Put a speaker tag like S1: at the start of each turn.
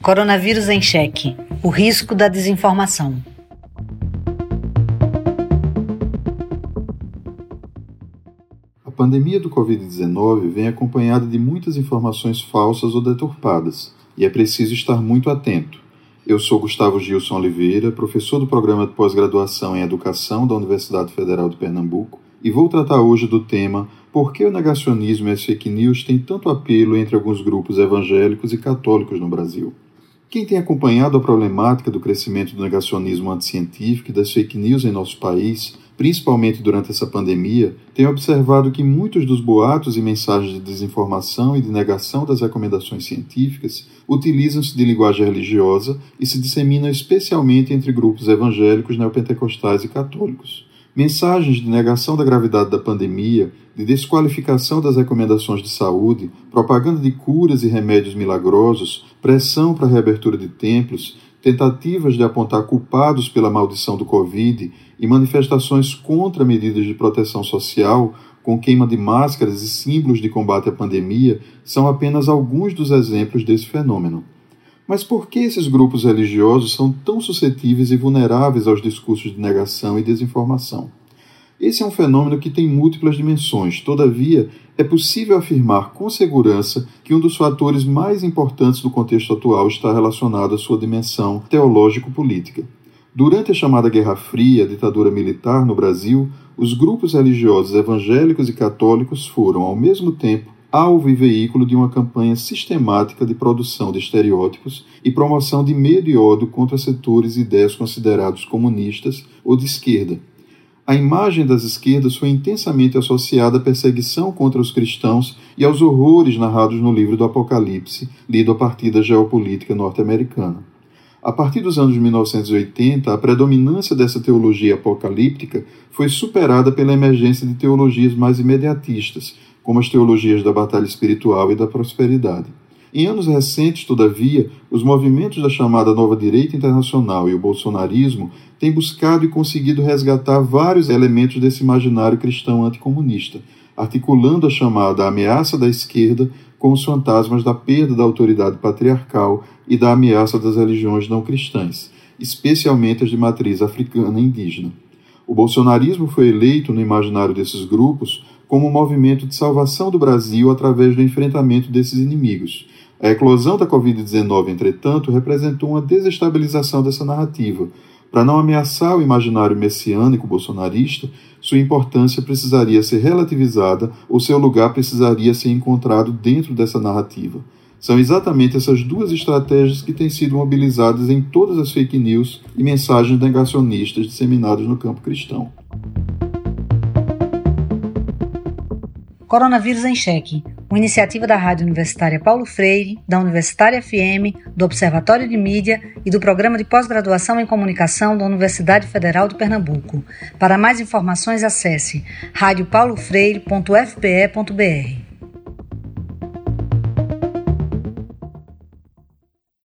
S1: Coronavírus em Xeque. O risco da desinformação.
S2: A pandemia do Covid-19 vem acompanhada de muitas informações falsas ou deturpadas, e é preciso estar muito atento. Eu sou Gustavo Gilson Oliveira, professor do Programa de Pós-Graduação em Educação da Universidade Federal de Pernambuco, e vou tratar hoje do tema Por que o negacionismo e as fake news têm tanto apelo entre alguns grupos evangélicos e católicos no Brasil. Quem tem acompanhado a problemática do crescimento do negacionismo anticientífico e das fake news em nosso país, principalmente durante essa pandemia, tem observado que muitos dos boatos e mensagens de desinformação e de negação das recomendações científicas utilizam-se de linguagem religiosa e se disseminam especialmente entre grupos evangélicos, neopentecostais e católicos. Mensagens de negação da gravidade da pandemia, de desqualificação das recomendações de saúde, propaganda de curas e remédios milagrosos, pressão para a reabertura de templos, tentativas de apontar culpados pela maldição do Covid e manifestações contra medidas de proteção social, com queima de máscaras e símbolos de combate à pandemia, são apenas alguns dos exemplos desse fenômeno. Mas por que esses grupos religiosos são tão suscetíveis e vulneráveis aos discursos de negação e desinformação? Esse é um fenômeno que tem múltiplas dimensões, todavia, é possível afirmar com segurança que um dos fatores mais importantes do contexto atual está relacionado à sua dimensão teológico-política. Durante a chamada Guerra Fria, a ditadura militar no Brasil, os grupos religiosos evangélicos e católicos foram, ao mesmo tempo, alvo e veículo de uma campanha sistemática de produção de estereótipos e promoção de medo e ódio contra setores e ideias considerados comunistas ou de esquerda. A imagem das esquerdas foi intensamente associada à perseguição contra os cristãos e aos horrores narrados no livro do Apocalipse, lido a partir da geopolítica norte-americana. A partir dos anos 1980, a predominância dessa teologia apocalíptica foi superada pela emergência de teologias mais imediatistas, como as teologias da batalha espiritual e da prosperidade. Em anos recentes, todavia, os movimentos da chamada Nova Direita Internacional e o bolsonarismo têm buscado e conseguido resgatar vários elementos desse imaginário cristão anticomunista, articulando a chamada ameaça da esquerda com os fantasmas da perda da autoridade patriarcal e da ameaça das religiões não cristãs, especialmente as de matriz africana e indígena. O bolsonarismo foi eleito no imaginário desses grupos como um movimento de salvação do Brasil através do enfrentamento desses inimigos. A eclosão da Covid-19, entretanto, representou uma desestabilização dessa narrativa. Para não ameaçar o imaginário messiânico bolsonarista, sua importância precisaria ser relativizada ou seu lugar precisaria ser encontrado dentro dessa narrativa. São exatamente essas duas estratégias que têm sido mobilizadas em todas as fake news e mensagens negacionistas disseminadas no campo cristão.
S1: Coronavírus em Xeque, uma iniciativa da Rádio Universitária Paulo Freire, da Universitária FM, do Observatório de Mídia e do Programa de Pós-Graduação em Comunicação da Universidade Federal de Pernambuco. Para mais informações, acesse radiopaulofreire.fpe.br.